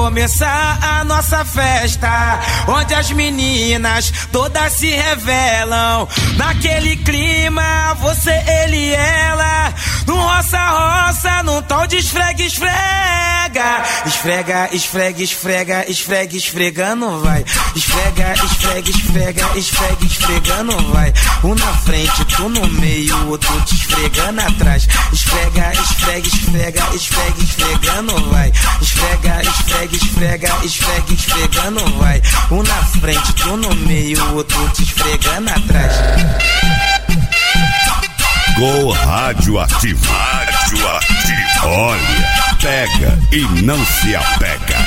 começar a nossa festa, onde as meninas todas se revelam. Naquele clima, você, ele e ela, no roça-roça, num tom de esfrega-esfrega. Esfrega, esfrega, esfrega, esfrega, esfregando, vai. Esfrega, esfrega, esfrega, esfrega, esfregando, vai. Um na frente, tu no meio, o outro te esfregando atrás. Esfrega, esfrega, esfrega, esfrega, esfregando, vai. Esfrega, esfrega, esfrega, esfrega, esfregando, vai. Um na frente, tu no meio, o outro te esfregando atrás. Go Radioativo. Radioativo. Olha, pega e não se apega.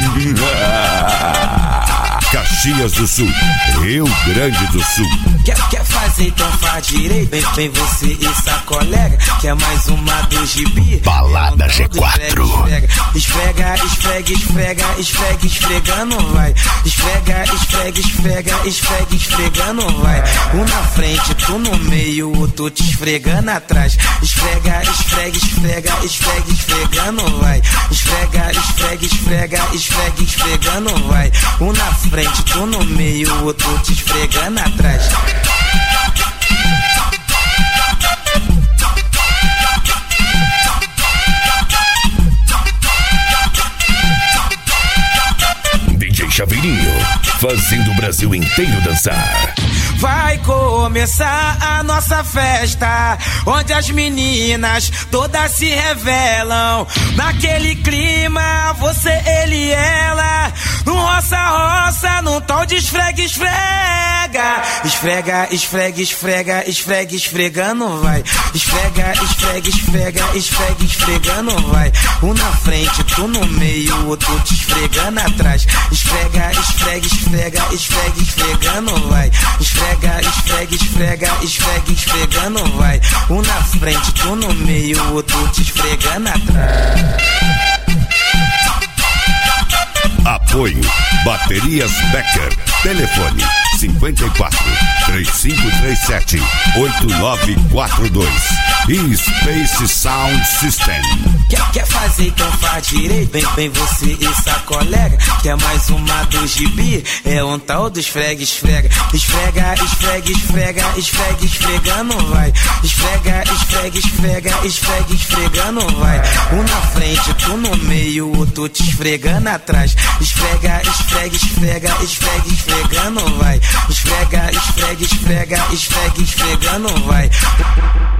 Caxias do Sul, Rio Grande do Sul. Quer fazer, então faz direito. Vem você e essa colega, que é mais uma do gibi. Balada G4. Esfrega, esfrega, esfrega, esfrega, esfregando, vai. Esfrega, esfrega, esfrega, esfrega, esfregando, vai. Um na frente, tu no meio, o outro te esfregando atrás. Esfrega, esfrega, esfrega, esfrega, esfregando, vai. Esfrega, esfrega, esfrega, esfrega, esfregando, vai. Um na frente, tu no meio, o outro te esfregando atrás. DJ Chaveirinho, fazendo o Brasil inteiro dançar. Vai começar a nossa festa, onde as meninas todas se revelam. Naquele clima, você, ele e ela, no roça-roça, num tom de esfrega-esfrega. Esfrega, esfrega, esfrega, esfrega, esfregando, vai. Esfrega, esfrega, esfrega, esfrega, esfregando, vai. Um na frente, tu no meio, o outro te esfregando atrás. Esfrega, esfrega, esfrega, esfrega, esfregando, vai. Esfrega, esfrega, esfrega, esfrega, esfregando, vai. Um na frente, tu no meio, o outro te esfregando atrás. Apoio Baterias Becker. Telefone 54 3537 8942 e Space Sound System. Quer fazer, então faz direito. Vem você e essa colega, que é mais uma do gibi. É um tal do esfrega-esfrega. Esfrega, esfrega, esfrega, esfrega, esfregando, vai. Esfrega, esfrega, esfrega, esfrega, esfregando, vai. Um na frente, tu no meio, o outro te esfregando atrás. Esfrega, esfrega, esfrega, esfrega, esfregando, vai. Esfrega, esfrega, esfrega, esfrega, esfregando, vai.